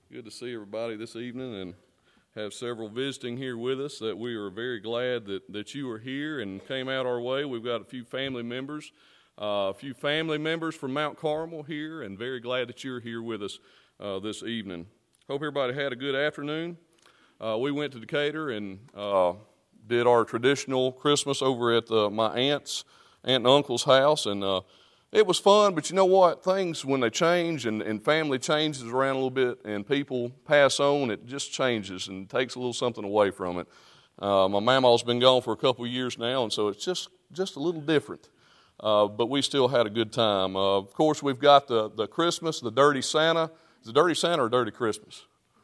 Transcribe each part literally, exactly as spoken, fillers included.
Good to see everybody this evening and have several visiting here with us that we are very glad that, that you are here and came out our way. We've got a few family members, uh, a few family members from Mount Carmel here, and very glad that you're here with us uh, this evening. Hope everybody had a good afternoon. Uh, we went to Decatur and uh, did our traditional Christmas over at uh, my aunt's, aunt and uncle's house, and uh, it was fun, but you know what? Things, when they change and, and family changes around a little bit and people pass on, it just changes and takes a little something away from it. Uh, my mama's been gone for a couple of years now, and so it's just, just a little different. Uh, but we still had a good time. Uh, of course, we've got the, the Christmas, the Dirty Santa. Is it Dirty Santa or Dirty Christmas?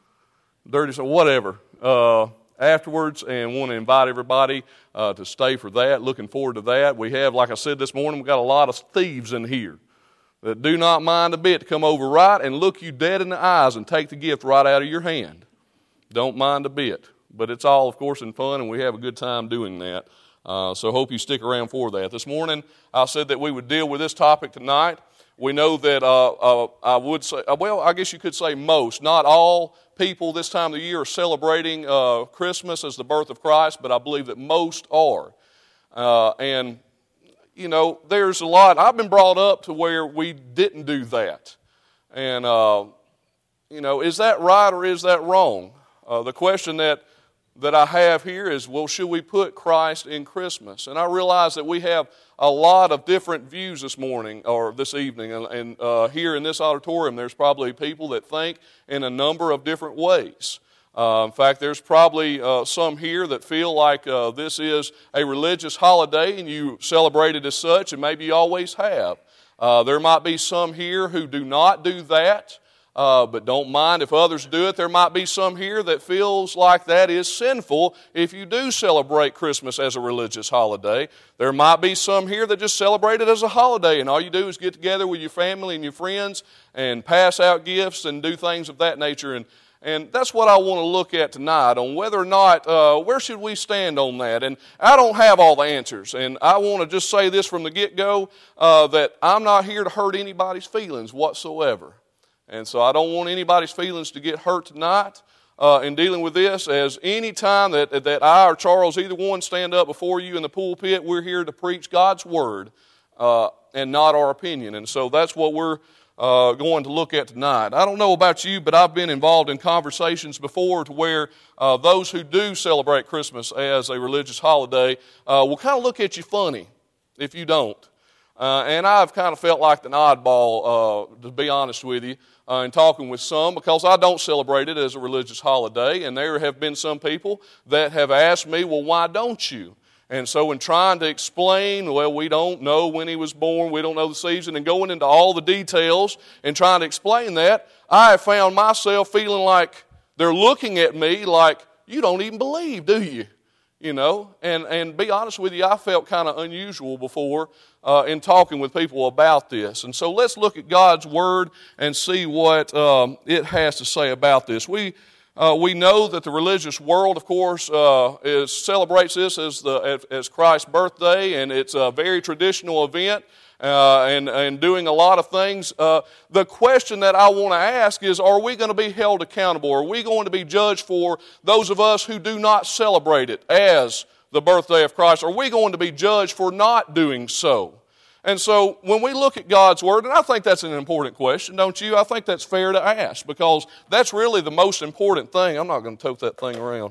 Dirty Santa, whatever. Uh, afterwards, and want to invite everybody uh, to stay for that. Looking forward to that. We have, like I said this morning, we've got a lot of thieves in here that do not mind a bit to come over right and look you dead in the eyes and take the gift right out of your hand. Don't mind a bit. But it's all, of course, in fun, and we have a good time doing that. Uh, so hope you stick around for that. This morning, I said that we would deal with this topic tonight. We know that, uh, uh, I would say, well, I guess you could say most, not all people this time of the year are celebrating uh, Christmas as the birth of Christ, but I believe that most are. Uh, and, you know, there's a lot. I've been brought up to where we didn't do that. And, uh, you know, is that right or is that wrong? Uh, the question that that I have here is, well, should we put Christ in Christmas? And I realize that we have a lot of different views this morning or this evening. And, and uh, here in this auditorium, there's probably people that think in a number of different ways. Uh, in fact, there's probably uh, some here that feel like uh, this is a religious holiday and you celebrate it as such, and maybe you always have. Uh, there might be some here who do not do that. Uh, but don't mind if others do it. There might be some here that feels like that is sinful if you do celebrate Christmas as a religious holiday. There might be some here that just celebrate it as a holiday, and all you do is get together with your family and your friends and pass out gifts and do things of that nature. And and that's what I want to look at tonight, on whether or not, uh, where should we stand on that? And I don't have all the answers, and I want to just say this from the get-go, uh, that I'm not here to hurt anybody's feelings whatsoever. And so I don't want anybody's feelings to get hurt tonight uh, in dealing with this, as any time that, that I or Charles, either one, stand up before you in the pulpit, we're here to preach God's Word uh, and not our opinion. And so that's what we're uh, going to look at tonight. I don't know about you, but I've been involved in conversations before to where uh, those who do celebrate Christmas as a religious holiday uh, will kind of look at you funny if you don't. Uh, and I've kind of felt like an oddball, uh, to be honest with you, uh, in talking with some, because I don't celebrate it as a religious holiday, and there have been some people that have asked me, well, why don't you? And so in trying to explain, well, we don't know when he was born, we don't know the season, and going into all the details and trying to explain that, I have found myself feeling like they're looking at me like, you don't even believe, do you? You know, and, and be honest with you, I felt kind of unusual before uh, in talking with people about this. And so let's look at God's Word and see what um, it has to say about this. We uh, we know that the religious world, of course, uh, is celebrates this as the as, as Christ's birthday, and it's a very traditional event. Uh, and, and doing a lot of things. Uh, the question that I want to ask is, are we going to be held accountable? Are we going to be judged for those of us who do not celebrate it as the birthday of Christ? Are we going to be judged for not doing so? And so when we look at God's Word, and I think that's an important question, don't you? I think that's fair to ask, because that's really the most important thing. I'm not going to tote that thing around.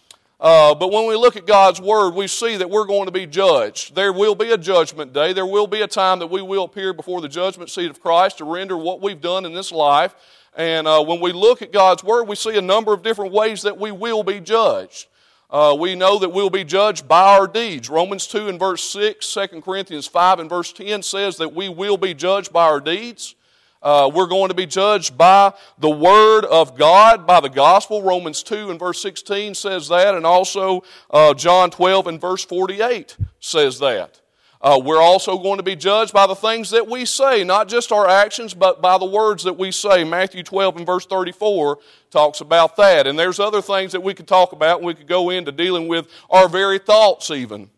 Uh, but when we look at God's Word, we see that we're going to be judged. There will be a judgment day. There will be a time that we will appear before the judgment seat of Christ to render what we've done in this life. And uh, when we look at God's Word, we see a number of different ways that we will be judged. Uh, we know that we'll be judged by our deeds. Romans two and verse six, Second Corinthians five and verse ten says that we will be judged by our deeds. Uh, we're going to be judged by the Word of God, by the Gospel. Romans two and verse sixteen says that, and also uh, John twelve and verse forty-eight says that. Uh, we're also going to be judged by the things that we say, not just our actions, but by the words that we say. Matthew twelve and verse thirty-four talks about that. And there's other things that we could talk about. We could go into dealing with our very thoughts even.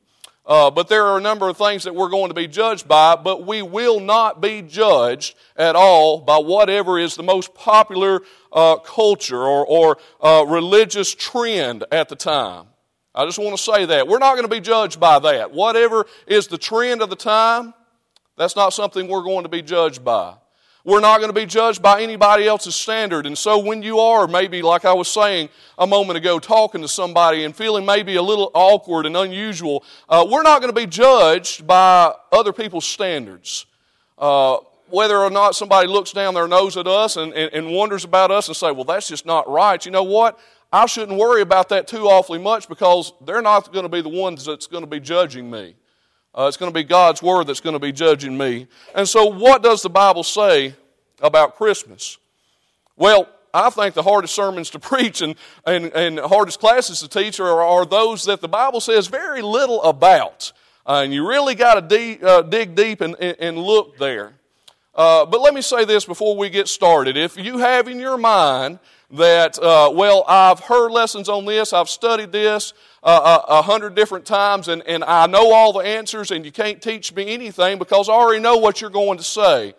Uh, but there are a number of things that we're going to be judged by, but we will not be judged at all by whatever is the most popular uh, culture or, or uh, religious trend at the time. I just want to say that. We're not going to be judged by that. Whatever is the trend of the time, that's not something we're going to be judged by. We're not going to be judged by anybody else's standard. And so when you are, maybe like I was saying a moment ago, talking to somebody and feeling maybe a little awkward and unusual, uh, we're not going to be judged by other people's standards. Uh, whether or not somebody looks down their nose at us and, and, and wonders about us and say, well, that's just not right. You know what? I shouldn't worry about that too awfully much because they're not going to be the ones that's going to be judging me. Uh, it's going to be God's Word that's going to be judging me. And so what does the Bible say about Christmas? Well, I think the hardest sermons to preach and, and, and hardest classes to teach are, are those that the Bible says very little about. Uh, and you really got to de- uh, dig deep and, and, and look there. Uh, but let me say this before we get started. If you have in your mind that, uh, well, I've heard lessons on this, I've studied this uh, a, a hundred different times, and, and I know all the answers, and you can't teach me anything because I already know what you're going to say,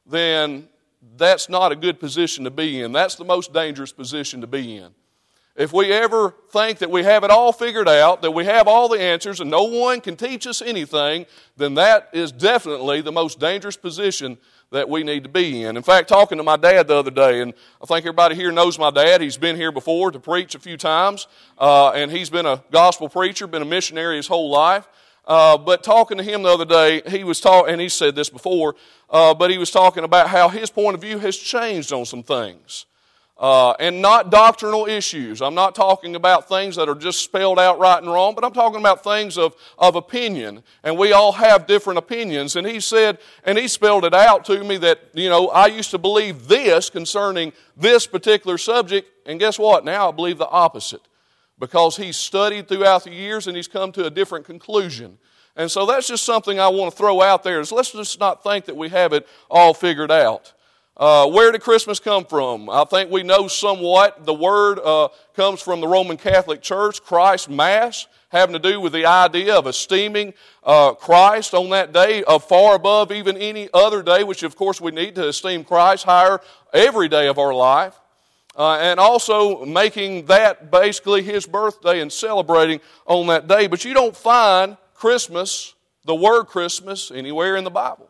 then that's not a good position to be in. That's the most dangerous position to be in. If we ever think that we have it all figured out, that we have all the answers and no one can teach us anything, then that is definitely the most dangerous position that we need to be in. In fact, talking to my dad the other day, and I think everybody here knows my dad. He's been here before to preach a few times, uh, and he's been a gospel preacher, been a missionary his whole life. Uh, but talking to him the other day, he was talking, and he said this before, uh, but he was talking about how his point of view has changed on some things. Uh, and not doctrinal issues. I'm not talking about things that are just spelled out right and wrong, but I'm talking about things of, of opinion. And we all have different opinions. And he said, and he spelled it out to me that, you know, I used to believe this concerning this particular subject, and guess what? Now I believe the opposite. Because he's studied throughout the years and he's come to a different conclusion. And so that's just something I want to throw out there is let's just not think that we have it all figured out. Uh, where did Christmas come from? I think we know somewhat. The word uh, comes from the Roman Catholic Church, Christ Mass, having to do with the idea of esteeming uh, Christ on that day of far above even any other day, which of course we need to esteem Christ higher every day of our life. Uh, and also making that basically his birthday and celebrating on that day. But you don't find Christmas, the word Christmas, anywhere in the Bible.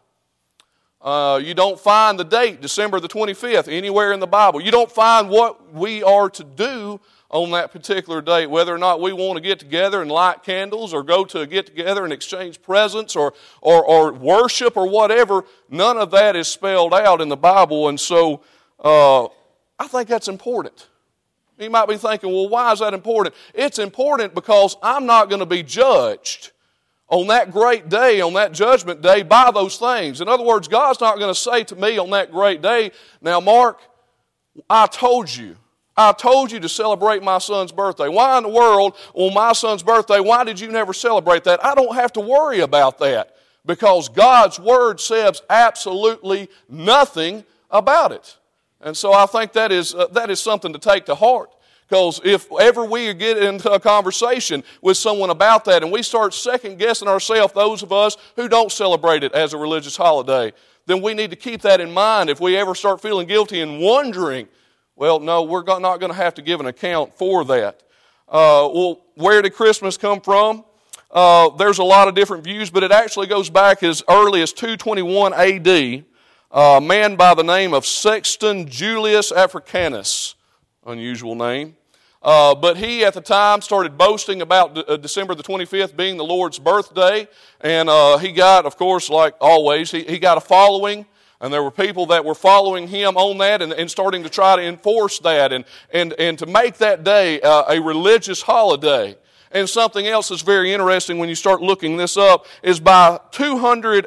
Uh, you don't find the date, December the twenty-fifth, anywhere in the Bible. You don't find what we are to do on that particular date, whether or not we want to get together and light candles or go to a get-together and exchange presents or, or, or worship or whatever. None of that is spelled out in the Bible, and so uh, I think that's important. You might be thinking, well, why is that important? It's important because I'm not going to be judged on that great day, on that judgment day, by those things. In other words, God's not going to say to me on that great day, now Mark, I told you. I told you to celebrate my son's birthday. Why in the world, on my son's birthday, why did you never celebrate that? I don't have to worry about that because God's Word says absolutely nothing about it. And so I think that is, uh, that is something to take to heart. Because if ever we get into a conversation with someone about that and we start second-guessing ourselves, those of us who don't celebrate it as a religious holiday, then we need to keep that in mind. If we ever start feeling guilty and wondering, well, no, we're not going to have to give an account for that. Uh, well, where did Christmas come from? Uh, there's a lot of different views, but it actually goes back as early as two twenty-one A D. A man by the name of Sextus Julius Africanus, unusual name. Uh, but he, at the time, started boasting about De- uh, December the twenty-fifth being the Lord's birthday. And uh, he got, of course, like always, he, he got a following. And there were people that were following him on that and, and starting to try to enforce that and, and, and to make that day uh, a religious holiday. And something else that's very interesting when you start looking this up is by two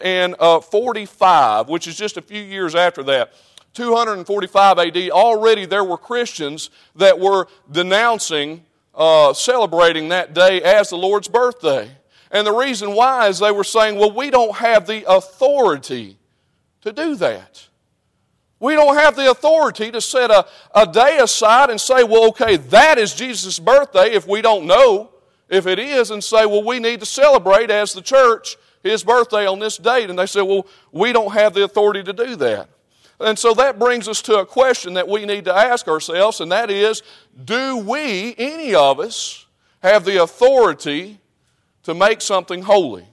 forty-five, which is just a few years after that, two forty-five A D, already there were Christians that were denouncing, uh, celebrating that day as the Lord's birthday. And the reason why is they were saying, well, we don't have the authority to do that. We don't have the authority to set a, a day aside and say, well, okay, that is Jesus' birthday if we don't know if it is, and say, well, we need to celebrate as the church his birthday on this date. And they say, well, we don't have the authority to do that. And so that brings us to a question that we need to ask ourselves, and that is, do we, any of us, have the authority to make something holy?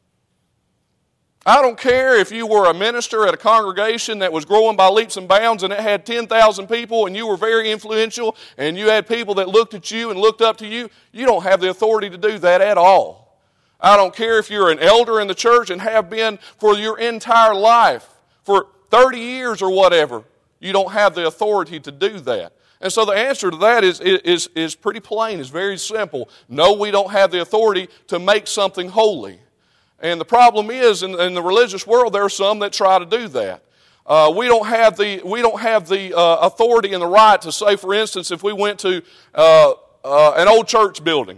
I don't care if you were a minister at a congregation that was growing by leaps and bounds and it had ten thousand people and you were very influential and you had people that looked at you and looked up to you. You don't have the authority to do that at all. I don't care if you're an elder in the church and have been for your entire life, for thirty years or whatever. You don't have the authority to do that. And so the answer to that is, is, is pretty plain, it's very simple. No, we don't have the authority to make something holy. And the problem is, in, in the religious world, there are some that try to do that. Uh, we don't have the we don't have the uh, authority and the right to say, for instance, if we went to uh, uh, an old church building,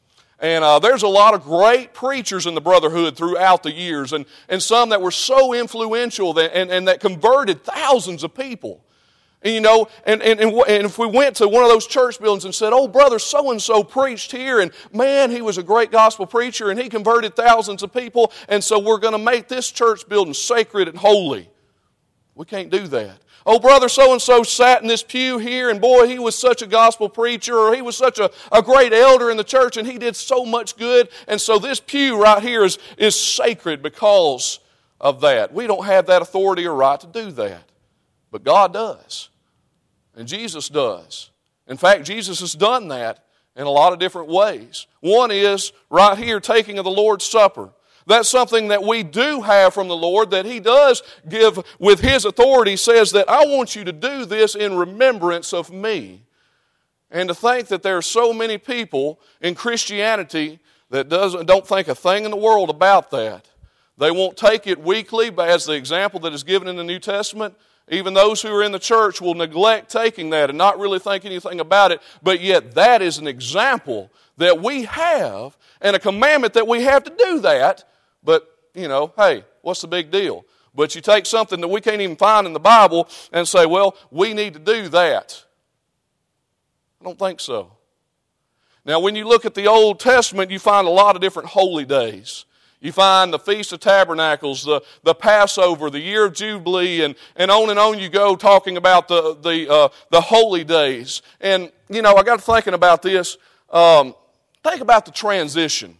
and uh, there's a lot of great preachers in the brotherhood throughout the years, and, and some that were so influential that, and, and that converted thousands of people. And, you know, and, and, and, and if we went to one of those church buildings and said, oh, brother so-and-so preached here, and man, he was a great gospel preacher, and he converted thousands of people, and so we're going to make this church building sacred and holy. We can't do that. Oh, brother so-and-so sat in this pew here, and boy, he was such a gospel preacher, or he was such a, a great elder in the church, and he did so much good, and so this pew right here is, is sacred because of that. We don't have that authority or right to do that, but God does. And Jesus does. In fact, Jesus has done that in a lot of different ways. One is right here, taking of the Lord's Supper. That's something that we do have from the Lord, that He does give with His authority, says that I want you to do this in remembrance of me. And to think that there are so many people in Christianity that doesn't, don't think a thing in the world about that. They won't take it weekly, but as the example that is given in the New Testament, even those who are in the church will neglect taking that and not really think anything about it, but yet that is an example that we have and a commandment that we have to do that. But, you know, hey, what's the big deal? But you take something that we can't even find in the Bible and say, well, we need to do that. I don't think so. Now, when you look at the Old Testament, you find a lot of different holy days. You find the Feast of Tabernacles, the, the Passover, the Year of Jubilee, and, and on and on you go talking about the the, uh, the holy days. And, you know, I got thinking about this. Um, think about the transition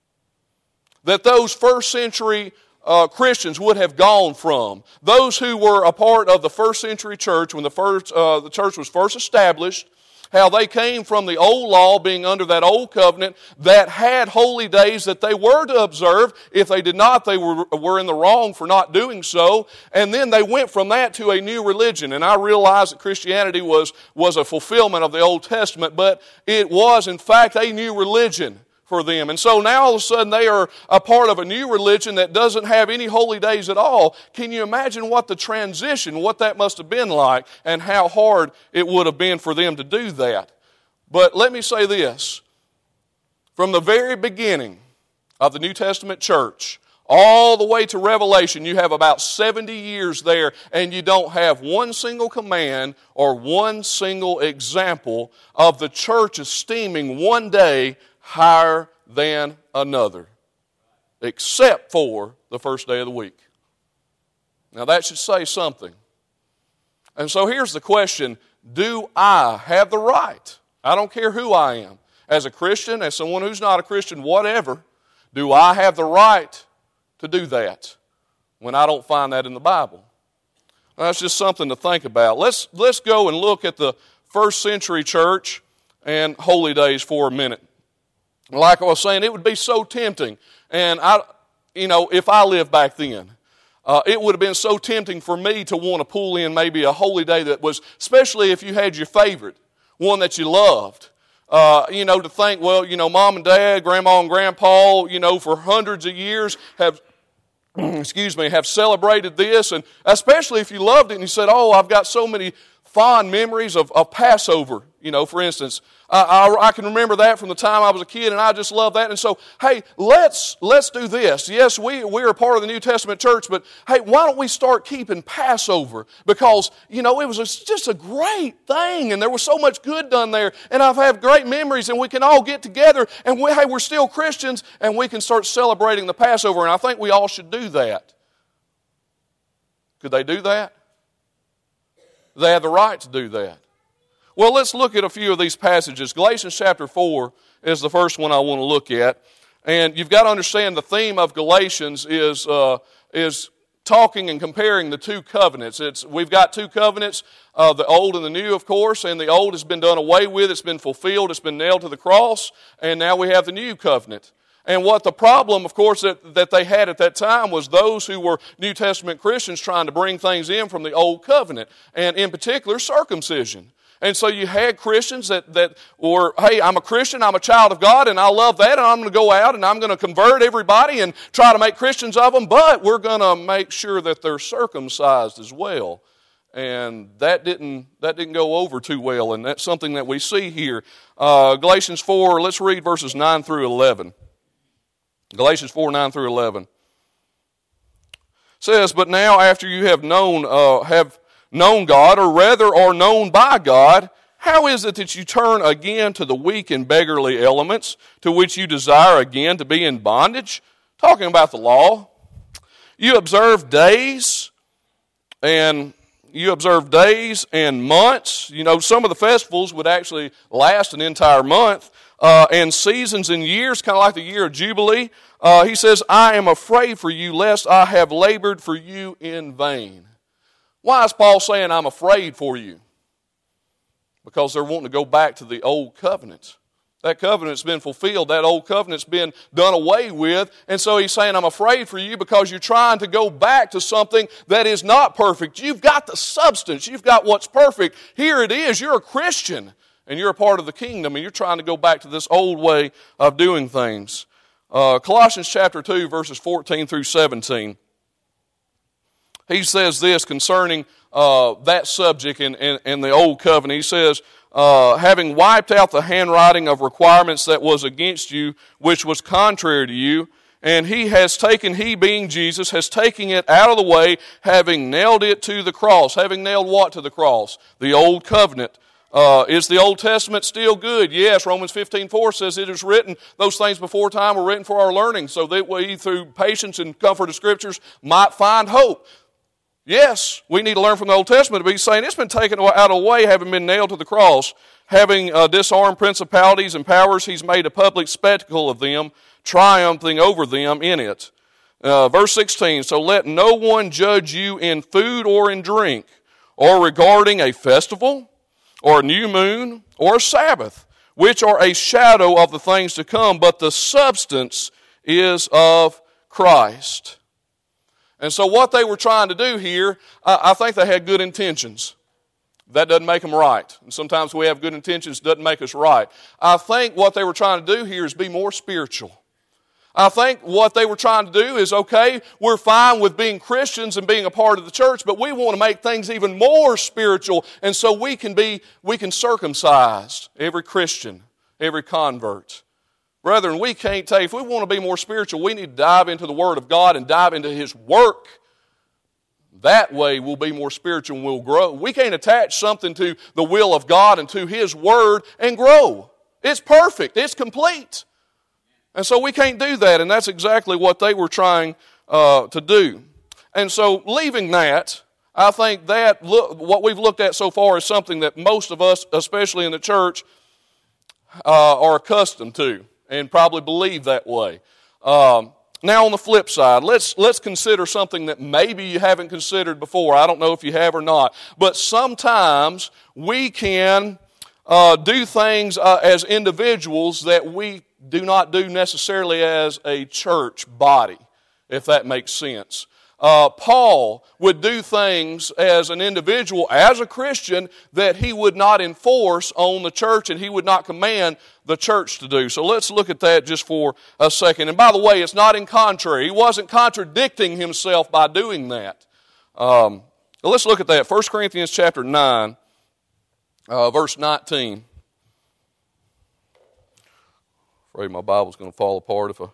that those first century uh, Christians would have gone from. Those who were a part of the first century church, when the, first, uh, the church was first established, how they came from the old law, being under that old covenant, that had holy days that they were to observe. If they did not, they were, were in the wrong for not doing so. And then they went from that to a new religion. And I realize that Christianity was, was a fulfillment of the Old Testament, but it was, in fact, a new religion for them. And so now all of a sudden they are a part of a new religion that doesn't have any holy days at all. Can you imagine what the transition, what that must have been like, and how hard it would have been for them to do that? But let me say this. From the very beginning of the New Testament church, all the way to Revelation, you have about seventy years there, and you don't have one single command or one single example of the church esteeming one day higher than another, except for the first day of the week. Now that should say something. And so here's the question, do I have the right? I don't care who I am. As a Christian, as someone who's not a Christian, whatever, do I have the right to do that when I don't find that in the Bible? That's just something to think about. Let's, let's go and look at the first century church and holy days for a minute. Like I was saying, it would be so tempting. And, I, you know, if I lived back then, uh, it would have been so tempting for me to want to pull in maybe a holy day that was, especially if you had your favorite, one that you loved. Uh, you know, to think, well, you know, mom and dad, grandma and grandpa, you know, for hundreds of years have, excuse me, have celebrated this. And especially if you loved it and you said, oh, I've got so many fond memories of, of Passover. You know, for instance, I, I, I can remember that from the time I was a kid, and I just love that. And so, hey, let's let's do this. Yes, we we are part of the New Testament church, but hey, why don't we start keeping Passover? Because, you know, it was just a great thing, and there was so much good done there, and I've had great memories, and we can all get together, and we, hey, we're still Christians, and we can start celebrating the Passover, and I think we all should do that. Could they do that? They have the right to do that. Well, let's look at a few of these passages. Galatians chapter four is the first one I want to look at. And you've got to understand the theme of Galatians is uh, is talking and comparing the two covenants. It's We've got two covenants, uh, the old and the new, of course, and the old has been done away with, it's been fulfilled, it's been nailed to the cross, and now we have the new covenant. And what the problem, of course, that, that they had at that time was those who were New Testament Christians trying to bring things in from the old covenant, and in particular, circumcision. And so you had Christians that, that were, hey, I'm a Christian, I'm a child of God, and I love that, and I'm going to go out and I'm going to convert everybody and try to make Christians of them, but we're going to make sure that they're circumcised as well. And that didn't that didn't go over too well, and that's something that we see here. Uh, Galatians four, let's read verses nine through eleven. Galatians four, nine through eleven. Says, but now after you have known, uh, have known God, or rather are known by God, how is it that you turn again to the weak and beggarly elements, to which you desire again to be in bondage? Talking about the law. You observe days, and you observe days and months. You know, some of the festivals would actually last an entire month, uh, and seasons and years, kind of like the year of Jubilee. Uh, he says, I am afraid for you, lest I have labored for you in vain. Why is Paul saying, I'm afraid for you? Because they're wanting to go back to the old covenant. That covenant's been fulfilled. That old covenant's been done away with. And so he's saying, I'm afraid for you because you're trying to go back to something that is not perfect. You've got the substance. You've got what's perfect. Here it is. You're a Christian, and you're a part of the kingdom, and you're trying to go back to this old way of doing things. Uh, Colossians chapter two, verses fourteen through seventeen. He says this concerning uh, that subject in, in, in the Old Covenant. He says, uh, having wiped out the handwriting of requirements that was against you, which was contrary to you, and he has taken, he being Jesus, has taken it out of the way, having nailed it to the cross. Having nailed what to the cross? The Old Covenant. Uh, is the Old Testament still good? Yes, Romans fifteen four says it is written, those things before time were written for our learning, so that we, through patience and comfort of Scriptures, might find hope. Yes, we need to learn from the Old Testament, but he's saying it's been taken out of the way, having been nailed to the cross. Having uh, disarmed principalities and powers, he's made a public spectacle of them, triumphing over them in it. Uh, verse sixteen, so let no one judge you in food or in drink, or regarding a festival, or a new moon, or a Sabbath, which are a shadow of the things to come, but the substance is of Christ. And so what they were trying to do here, I think they had good intentions. That doesn't make them right. And sometimes we have good intentions, doesn't make us right. I think what they were trying to do here is be more spiritual. I think what they were trying to do is, okay, we're fine with being Christians and being a part of the church, but we want to make things even more spiritual, and so we can be, we can circumcise every Christian, every convert. Brethren, we can't take, if we want to be more spiritual, we need to dive into the Word of God and dive into His work. That way we'll be more spiritual and we'll grow. We can't attach something to the will of God and to His Word and grow. It's perfect. It's complete. And so we can't do that, and that's exactly what they were trying uh, to do. And so leaving that, I think that look, what we've looked at so far is something that most of us, especially in the church, uh, are accustomed to and probably believe that way. Um, now on the flip side, let's let's consider something that maybe you haven't considered before. I don't know if you have or not. But sometimes we can uh, do things uh, as individuals that we do not do necessarily as a church body, if that makes sense. Uh, Paul would do things as an individual, as a Christian, that he would not enforce on the church and he would not command the church to do. So let's look at that just for a second. And by the way, it's not in contrary. He wasn't contradicting himself by doing that. Um, let's look at that. First Corinthians chapter nine, uh, verse nineteen. Afraid my Bible's going to fall apart if I...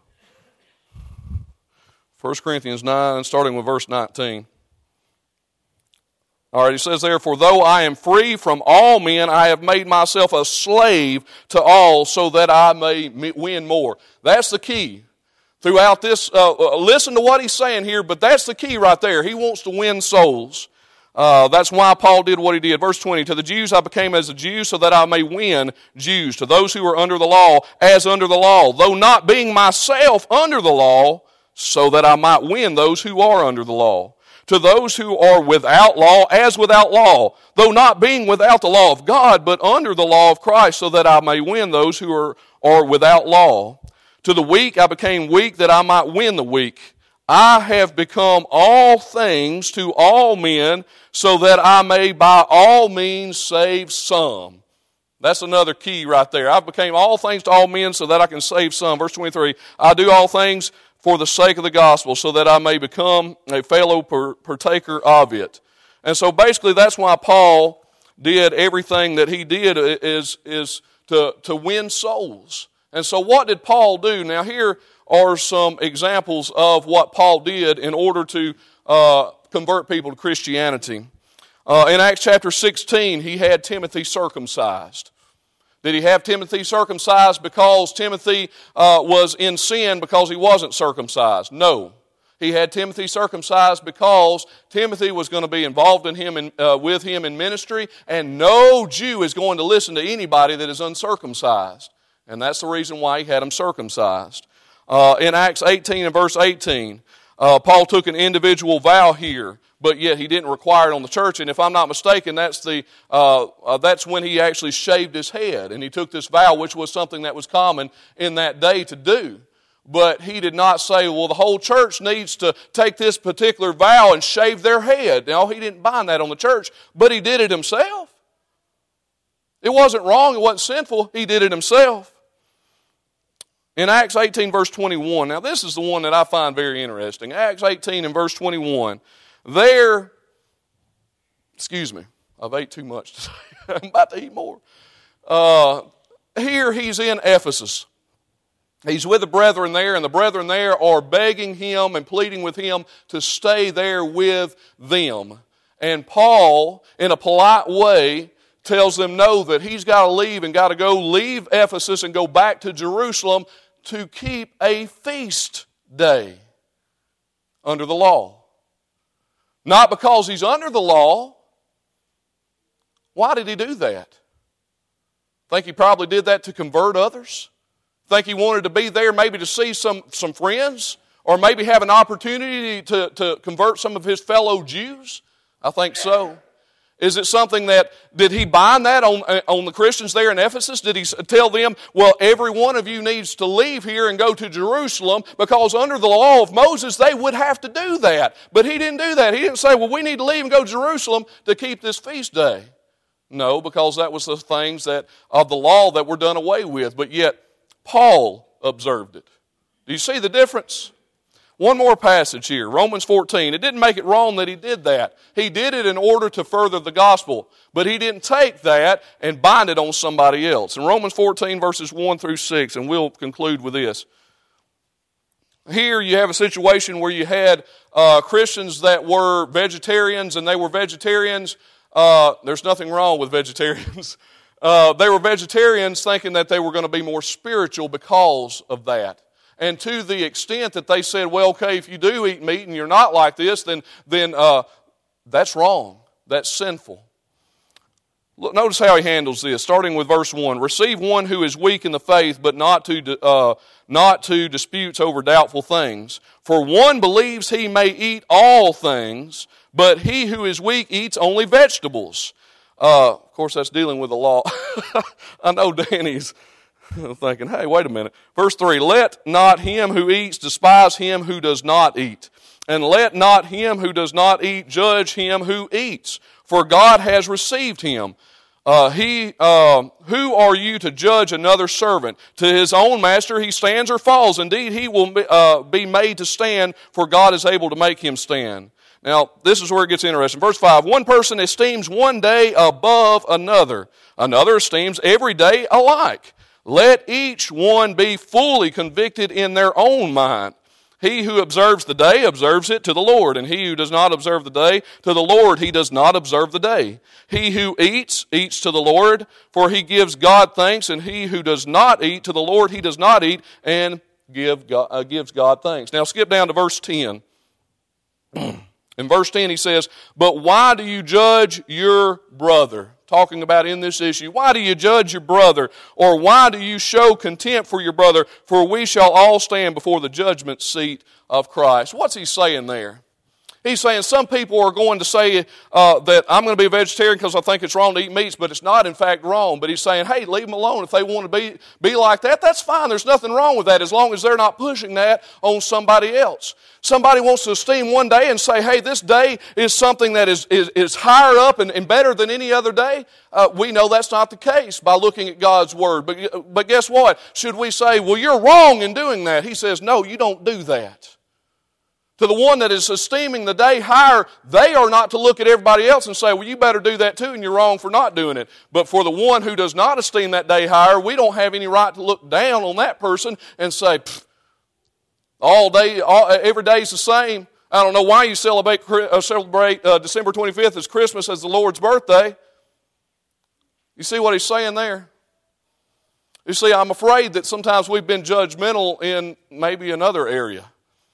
First Corinthians nine, starting with verse nineteen. All right, he says, therefore, though I am free from all men, I have made myself a slave to all so that I may win more. That's the key. Throughout this, uh, listen to what he's saying here, but that's the key right there. He wants to win souls. Uh, that's why Paul did what he did. Verse twenty, to the Jews I became as a Jew so that I may win Jews. To those who are under the law, as under the law, though not being myself under the law, so that I might win those who are under the law. To those who are without law, as without law, though not being without the law of God, but under the law of Christ, so that I may win those who are, are without law. To the weak I became weak, that I might win the weak. I have become all things to all men, so that I may by all means save some. That's another key right there. I became all things to all men, so that I can save some. Verse twenty-three, I do all things for the sake of the gospel, so that I may become a fellow partaker of it. And so basically that's why Paul did everything that he did is, is to, to win souls. And so what did Paul do? Now here are some examples of what Paul did in order to uh, convert people to Christianity. Uh, in Acts chapter sixteen, he had Timothy circumcised. Did he have Timothy circumcised because Timothy uh, was in sin because he wasn't circumcised? No. He had Timothy circumcised because Timothy was going to be involved in him in, uh, with him in ministry, and no Jew is going to listen to anybody that is uncircumcised. And that's the reason why he had him circumcised. Uh, in Acts eighteen and verse eighteen, uh, Paul took an individual vow here, but yet he didn't require it on the church. And if I'm not mistaken, that's the uh, uh, that's when he actually shaved his head. And he took this vow, which was something that was common in that day to do. But he did not say, well, the whole church needs to take this particular vow and shave their head. No, he didn't bind that on the church, but he did it himself. It wasn't wrong, it wasn't sinful, he did it himself. In Acts eighteen, verse twenty-one, now this is the one that I find very interesting. Acts eighteen and verse twenty-one. There, excuse me, I've ate too much today. I'm about to eat more. Uh, here he's in Ephesus. He's with the brethren there, and the brethren there are begging him and pleading with him to stay there with them. And Paul, in a polite way, tells them no, that he's got to leave and got to go leave Ephesus and go back to Jerusalem to keep a feast day under the law. Not because he's under the law. Why did he do that? Think he probably did that to convert others? Think he wanted to be there maybe to see some, some friends? Or maybe have an opportunity to, to convert some of his fellow Jews? I think so. Is it something that, did he bind that on, on the Christians there in Ephesus? Did he tell them, well, every one of you needs to leave here and go to Jerusalem because under the law of Moses they would have to do that. But he didn't do that. He didn't say, well, we need to leave and go to Jerusalem to keep this feast day. No, because that was the things that of the law that were done away with. But yet, Paul observed it. Do you see the difference? One more passage here, Romans fourteen. It didn't make it wrong that he did that. He did it in order to further the gospel. But he didn't take that and bind it on somebody else. In Romans fourteen, verses one through six, and we'll conclude with this. Here you have a situation where you had uh, Christians that were vegetarians, and they were vegetarians. Uh, there's nothing wrong with vegetarians. Uh, they were vegetarians thinking that they were going to be more spiritual because of that. And to the extent that they said, well, okay, if you do eat meat and you're not like this, then then uh, that's wrong. That's sinful. Look, notice how he handles this, starting with verse one. Receive one who is weak in the faith, but not to uh, not to disputes over doubtful things. For one believes he may eat all things, but he who is weak eats only vegetables. Uh, of course, that's dealing with the law. I know Danny's thinking, hey, wait a minute. Verse three, let not him who eats despise him who does not eat. And let not him who does not eat judge him who eats, for God has received him. Uh, he, uh, who are you to judge another servant? To his own master he stands or falls. Indeed, he will be, uh, be made to stand, for God is able to make him stand. Now, this is where it gets interesting. Verse five, one person esteems one day above another. Another esteems every day alike. Let each one be fully convicted in their own mind. He who observes the day observes it to the Lord, and he who does not observe the day to the Lord, he does not observe the day. He who eats, eats to the Lord, for he gives God thanks, and he who does not eat to the Lord, he does not eat and give God, uh, gives God thanks. Now skip down to verse ten. In verse ten he says, but why do you judge your brother? Talking about in this issue, why do you judge your brother? Or why do you show contempt for your brother? For we shall all stand before the judgment seat of Christ. What's he saying there? He's saying some people are going to say uh, that I'm going to be a vegetarian because I think it's wrong to eat meats, but it's not in fact wrong. But he's saying, hey, leave them alone. If they want to be, be like that, that's fine. There's nothing wrong with that as long as they're not pushing that on somebody else. Somebody wants to esteem one day and say, hey, this day is something that is, is, is higher up and, and better than any other day. Uh, we know that's not the case by looking at God's Word. But, but guess what? Should we say, well, you're wrong in doing that? He says, no, you don't do that. To the one that is esteeming the day higher, they are not to look at everybody else and say, well, you better do that too, and you're wrong for not doing it. But for the one who does not esteem that day higher, we don't have any right to look down on that person and say, all day, all, every day is the same. I don't know why you celebrate, uh, celebrate uh, December twenty-fifth as Christmas as the Lord's birthday. You see what he's saying there? You see, I'm afraid that sometimes we've been judgmental in maybe another area.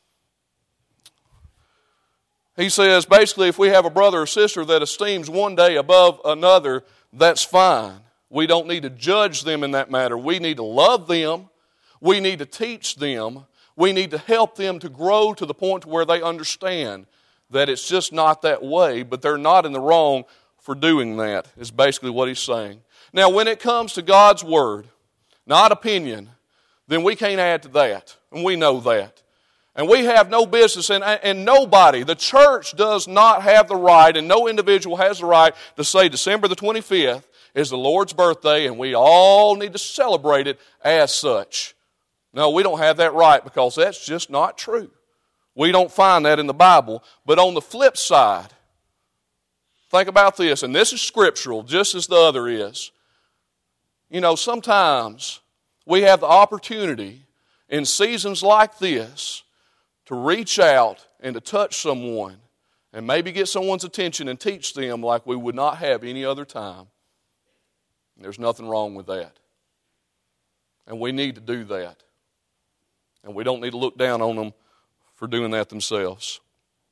He says, basically, if we have a brother or sister that esteems one day above another, that's fine. We don't need to judge them in that matter. We need to love them. We need to teach them. We need to help them to grow to the point where they understand that it's just not that way, but they're not in the wrong for doing that, is basically what he's saying. Now, when it comes to God's Word, not opinion, then we can't add to that, and we know that. And we have no business, and, and nobody, the church does not have the right, and no individual has the right to say December the twenty-fifth is the Lord's birthday, and we all need to celebrate it as such. No, we don't have that right because that's just not true. We don't find that in the Bible. But on the flip side, think about this, and this is scriptural just as the other is. You know, sometimes we have the opportunity in seasons like this to reach out and to touch someone and maybe get someone's attention and teach them like we would not have any other time. There's nothing wrong with that. And we need to do that. And we don't need to look down on them for doing that themselves.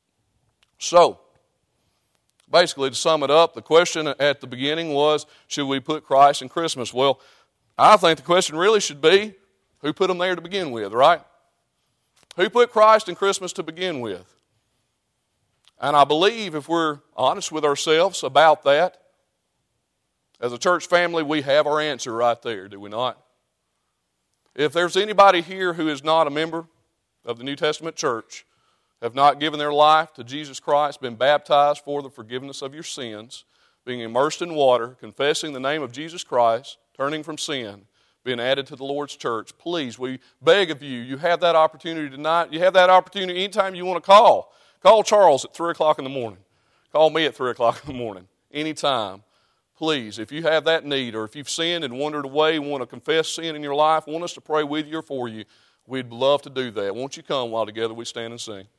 So, basically to sum it up, the question at the beginning was, should we put Christ in Christmas? Well, I think the question really should be, who put them there to begin with, right? Who put Christ in Christmas to begin with? And I believe if we're honest with ourselves about that, as a church family, we have our answer right there, do we not? If there's anybody here who is not a member of the New Testament church, have not given their life to Jesus Christ, been baptized for the forgiveness of your sins, being immersed in water, confessing the name of Jesus Christ, turning from sin, being added to the Lord's church, please, we beg of you, you have that opportunity tonight. You have that opportunity anytime you want to call. Call Charles at three o'clock in the morning. Call me at three o'clock in the morning. Anytime. Please, if you have that need, or if you've sinned and wandered away, want to confess sin in your life, want us to pray with you or for you, we'd love to do that. Won't you come while together we stand and sing?